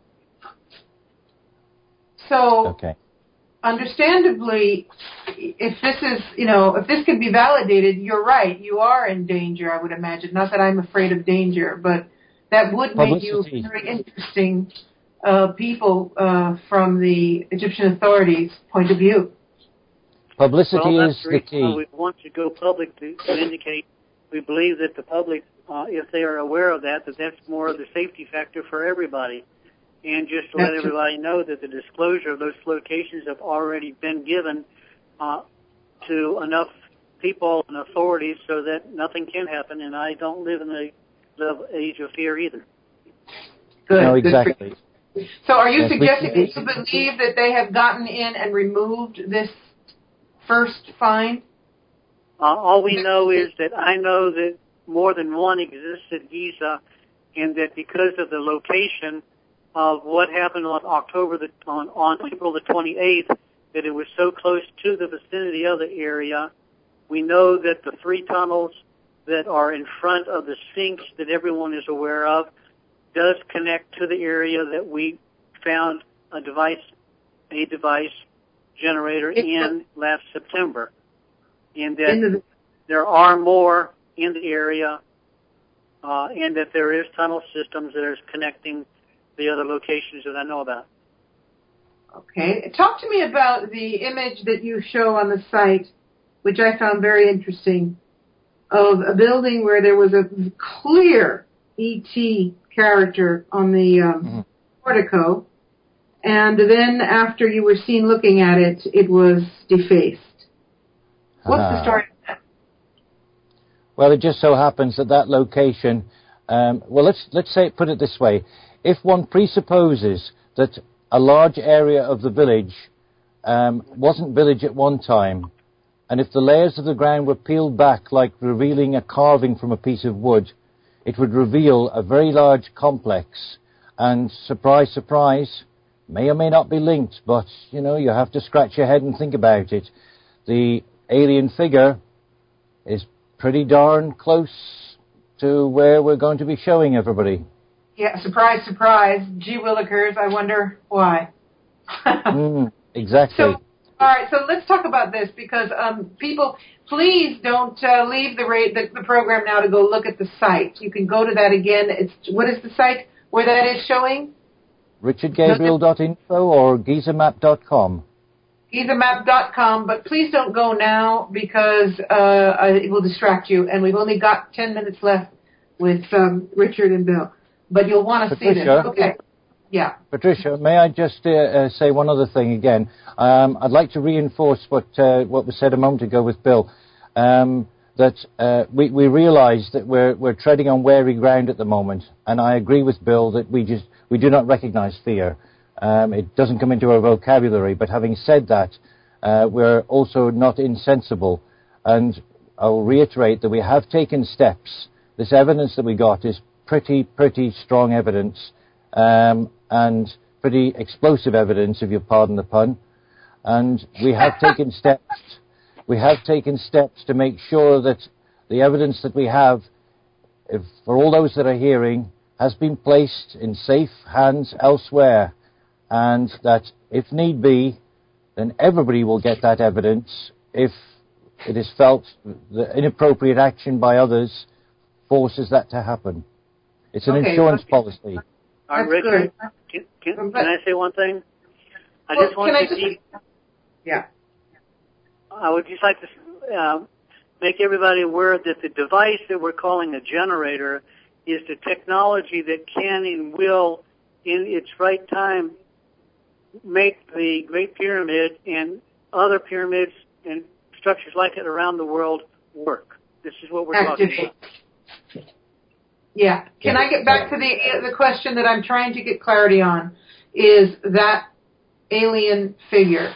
So... Okay. Understandably, if this is, you know, if this can be validated, you're right. You are in danger, I would imagine. Not that I'm afraid of danger, but that would make you very interesting uh, people uh, from the Egyptian authorities' point of view. Publicity well, is the key. We want to go public to, to indicate we believe that the public, uh, if they are aware of that, that that's more of the safety factor for everybody. And just to let everybody know that the disclosure of those locations have already been given uh, to enough people and authorities so that nothing can happen. And I don't live in the, the age of fear either. Good. No, exactly. So are you yes, suggesting we, that you believe that they have gotten in and removed this first find? Uh, all we know is that I know that more than one exists at Giza, and that because of the location of what happened on October the on, on April the twenty-eighth, that it was so close to the vicinity of the area. We know that the three tunnels, that are in front of the sinks that everyone is aware of does connect to the area that we found a device, a device generator in last September, and that the, there are more in the area, uh, and that there is tunnel systems that are connecting the other locations that I know about. Okay. Talk to me about the image that you show on the site, which I found very interesting, of a building where there was a clear E T character on the um, mm-hmm. portico, and then after you were seen looking at it, it was defaced. What's uh-huh. the story of that? Well, it just so happens that that location, um, well, let's let's say put it this way. If one presupposes that a large area of the village um, wasn't village at one time, and if the layers of the ground were peeled back like revealing a carving from a piece of wood, it would reveal a very large complex. And surprise, surprise, may or may not be linked, but, you know, you have to scratch your head and think about it. The alien figure is pretty darn close to where we're going to be showing everybody. Yeah, surprise, surprise. Gee willikers, I wonder why. mm, exactly. So, all right, so let's talk about this, because um, people, please don't uh, leave the, ra- the the program now to go look at the site. You can go to that again. It's what is the site where that is showing? richard gabriel dot info or giza map dot com. giza map dot com, but please don't go now because uh, it will distract you, and we've only got ten minutes left with um, Richard and Bill. But you'll want to see this. Okay. Yeah. Patricia, may I just uh, uh, say one other thing again? Um, I'd like to reinforce what uh, what was said a moment ago with Bill, um, that uh, we, we realise that we're we're treading on wary ground at the moment, and I agree with Bill that we just we do not recognise fear. Um, it doesn't come into our vocabulary. But having said that, uh, we're also not insensible, and I'll reiterate that we have taken steps. This evidence that we got is pretty pretty strong evidence. Um, and pretty explosive evidence, if you pardon the pun. And we have taken steps. We have taken steps to make sure that the evidence that we have, if, for all those that are hearing, has been placed in safe hands elsewhere, and that, if need be, then everybody will get that evidence if it is felt that inappropriate action by others forces that to happen. It's an okay, insurance okay. policy. All right, Richard, can, can, can I say one thing? I well, just want to just, keep, yeah. I would just like to uh, make everybody aware that the device that we're calling a generator is the technology that can and will, in its right time, make the Great Pyramid and other pyramids and structures like it around the world work. This is what we're Activate. talking about. Yeah. Can I get back to the the question that I'm trying to get clarity on? Is that alien figure?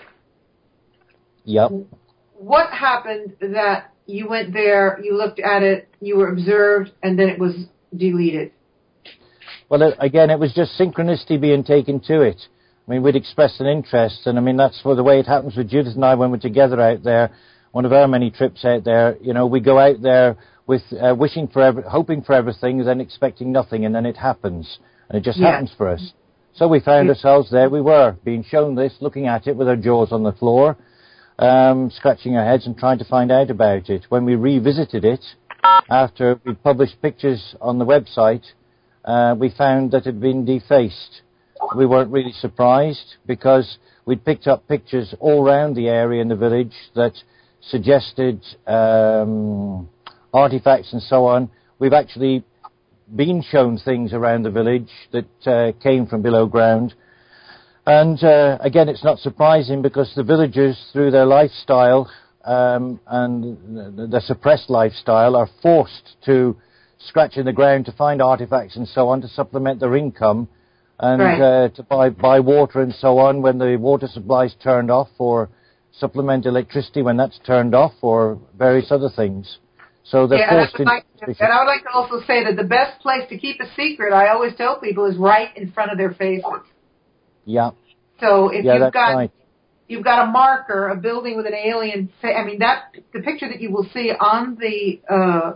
Yep. What happened that you went there, you looked at it, you were observed, and then it was deleted? Well, again, it was just synchronicity being taken to it. I mean, we'd expressed an interest, and I mean, that's for the way it happens with Judith and I when we're together out there. One of our many trips out there, you know, we go out there with uh, wishing for, every, hoping for everything, and then expecting nothing, and then it happens, and it just yeah. happens for us. So we found yeah. ourselves there. We were being shown this, looking at it with our jaws on the floor, um, scratching our heads and trying to find out about it. When we revisited it, after we published pictures on the website, uh, we found that it had been defaced. We weren't really surprised because we'd picked up pictures all around the area in the village that suggested um, artifacts and so on. We've actually been shown things around the village that uh, came from below ground. And uh, again, it's not surprising because the villagers, through their lifestyle um, and their suppressed lifestyle, are forced to scratch in the ground to find artifacts and so on to supplement their income and right. uh, to buy, buy water and so on when the water supply is turned off, or supplement electricity when that's turned off, or various other things. So they're yeah, forced and I, would like to, and I would like to also say that the best place to keep a secret, I always tell people, is right in front of their faces. Yeah. So if yeah, you've got right. you've got a marker, a building with an alien, fa- I mean that the picture that you will see on the uh,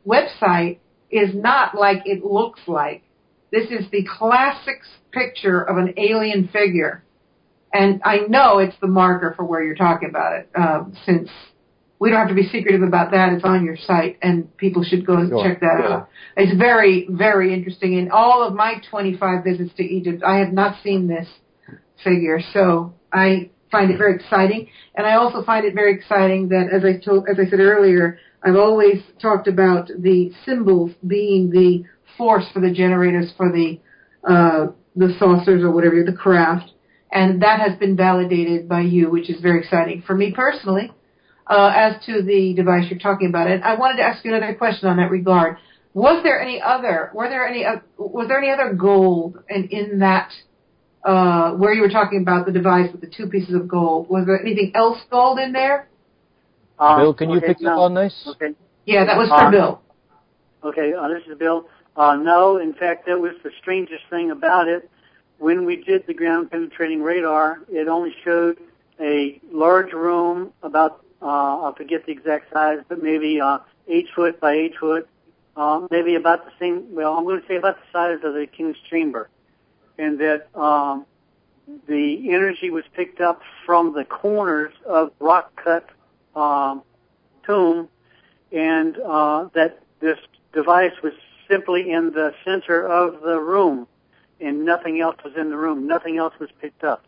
website is not like it looks like. This is the classic picture of an alien figure. And I know it's the marker for where you're talking about it, uh, since we don't have to be secretive about that. It's on your site, and people should go and Sure. check that Yeah. out. It's very, very interesting. In all of my twenty-five visits to Egypt, I have not seen this figure, so I find it very exciting. And I also find it very exciting that, as I told, as I said earlier, I've always talked about the symbols being the force for the generators for the uh, the saucers or whatever, the craft. And that has been validated by you, which is very exciting. For me personally, uh, as to the device you're talking about, and I wanted to ask you another question on that regard. Was there any other, were there any, uh, was there any other gold in, in that, uh, where you were talking about the device with the two pieces of gold? Was there anything else gold in there? Um, Bill, can you okay, pick no. up on this? Okay. Yeah, that was for Uh, Bill. Okay, uh, this is Bill. Uh, no, in fact, that was the strangest thing about it. When we did the ground-penetrating radar, it only showed a large room, about, uh, I forget the exact size, but maybe uh, eight foot by eight foot, uh, maybe about the same, well, I'm going to say about the size of the King's Chamber. And that um, the energy was picked up from the corners of rock-cut um, tomb, and uh, that this device was simply in the center of the room, and nothing else was in the room. Nothing else was picked up.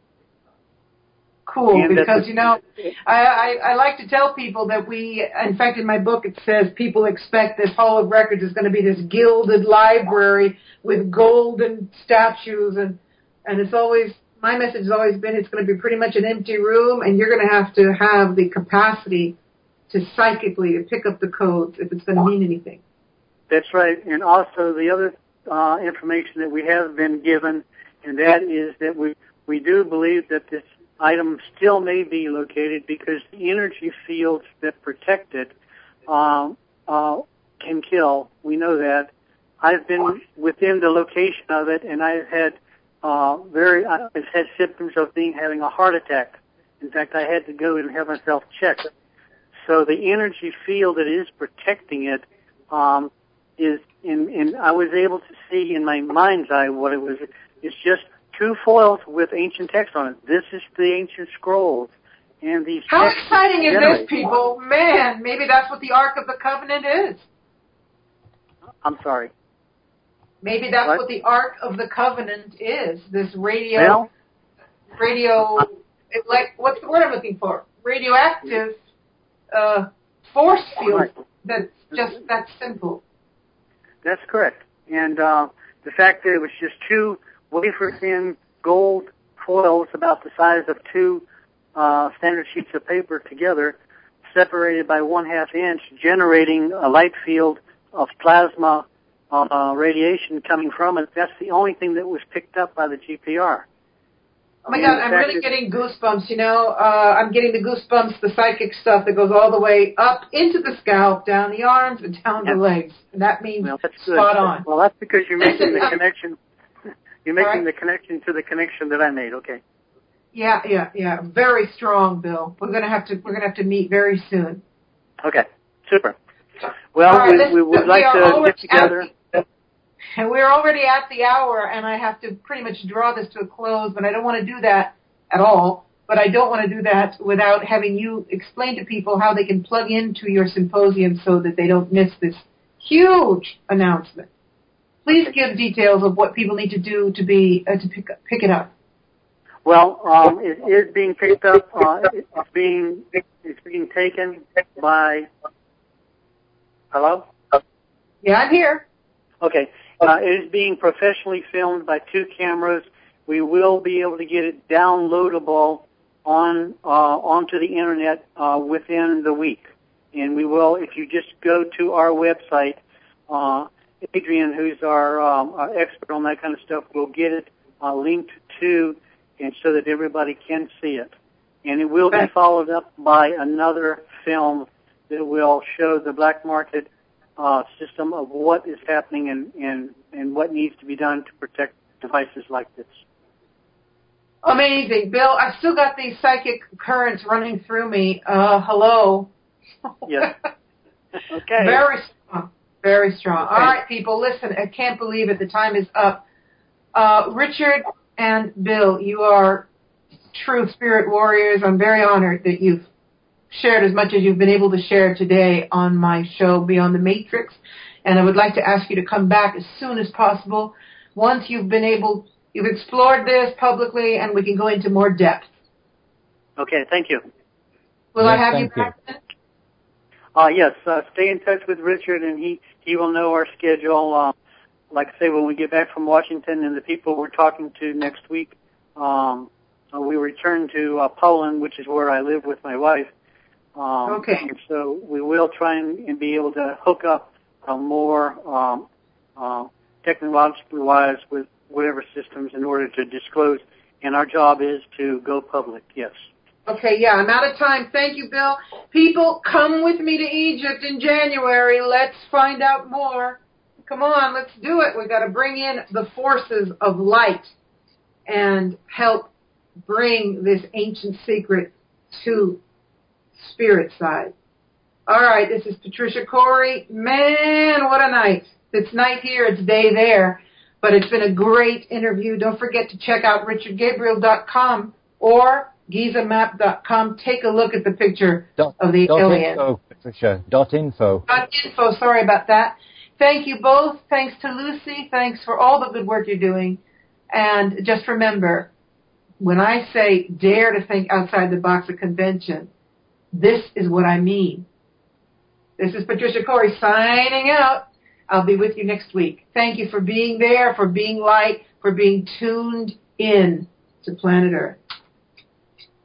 Cool, And because, the, you know, I, I, I like to tell people that we, in fact, in my book it says people expect this Hall of Records is going to be this gilded library with golden statues, and, and it's always, my message has always been it's going to be pretty much an empty room, and you're going to have to have the capacity to psychically to pick up the codes if it's going to mean anything. That's right. And also the other uh, information that we have been given, and that is that we, we do believe that this item still may be located because the energy fields that protect it um, uh, can kill. We know that. I've been within the location of it, and I've had uh, very I've had symptoms of being having a heart attack. In fact, I had to go and have myself checked. So the energy field that is protecting it um, is, in, in I was able to see in my mind's eye what it was. It's just two foils with ancient text on it. This is the ancient scrolls. And these How texts exciting is generate. this, people? Man, maybe that's what the Ark of the Covenant is. I'm sorry. Maybe that's What? what the Ark of the Covenant is. This radio, Well, radio, it, like, what's the word I'm looking for? Radioactive uh, force field Right. that's just that simple. that's correct. And uh, the fact that it was just two wafer-thin gold foils about the size of two uh, standard sheets of paper together, separated by one half inch, generating a light field of plasma uh, radiation coming from it. That's the only thing that was picked up by the G P R. Oh my And God, the I'm fact really that- getting goosebumps, you know. Uh, I'm getting the goosebumps, the psychic stuff that goes all the way up into the scalp, down the arms, and down Yeah. the legs. And that means Well, that's good. spot on. Well, that's because you're making Listen, the um, connection. You're making right. the connection to the connection that I made. Okay. Yeah, yeah, yeah. Very strong, Bill. We're gonna have to we're gonna have to meet very soon. Okay. Super. Well, All right, we, listen, we would we like are to already get together. at the- And we're already at the hour, and I have to pretty much draw this to a close, but I don't want to do that at all. But I don't want to do that without having you explain to people how they can plug into your symposium so that they don't miss this huge announcement. Please give details of what people need to do to be uh, to pick up, pick it up. Well, um, it is being picked up. Uh, it's being it's being taken by. Hello. Yeah, I'm here. Okay. Uh, it is being professionally filmed by two cameras. We will be able to get it downloadable on uh, onto the internet uh, within the week, and we will. If you just go to our website, uh, Adrian, who's our, um, our expert on that kind of stuff, will get it uh, linked to, and so that everybody can see it. And it will be followed up by another film that will show the black market uh, system of what is happening and, and, and what needs to be done to protect devices like this. Amazing. Bill, I've still got these psychic currents running through me. Uh, hello. Yes. Okay. Very strong. Very strong. All right, people, listen, I can't believe it. The time is up. Uh, Richard and Bill, you are true spirit warriors. I'm very honored that you've shared as much as you've been able to share today on my show, Beyond the Matrix. And I would like to ask you to come back as soon as possible once you've been able, you've explored this publicly and we can go into more depth. Okay, thank you. Will yes, I have you thank back you. then? Uh, yes, uh, stay in touch with Richard, and he, he will know our schedule. Uh, like I say, when we get back from Washington and the people we're talking to next week, um, uh, we return to uh, Poland, which is where I live with my wife. Um, Okay. So we will try and, and be able to hook up uh, more um, uh, technologically wise with whatever systems in order to disclose. And our job is to go public, yes. Okay, yeah, I'm out of time. Thank you, Bill. People, come with me to Egypt in January. Let's find out more. Come on, let's do it. We've got to bring in the forces of light and help bring this ancient secret to spirit side. All right, this is Patricia Corey. Man, what a night. It's night here, it's day there. But it's been a great interview. Don't forget to check out richard gabriel dot com or giza map dot com. Take a look at the picture Dot, of the dot alien. info, Patricia. Dot info. Dot info. Sorry about that. Thank you both. Thanks to Lucy. Thanks for all the good work you're doing. And just remember, when I say dare to think outside the box of convention, this is what I mean. This is Patricia Corey signing out. I'll be with you next week. Thank you for being there, for being light, for being tuned in to planet Earth.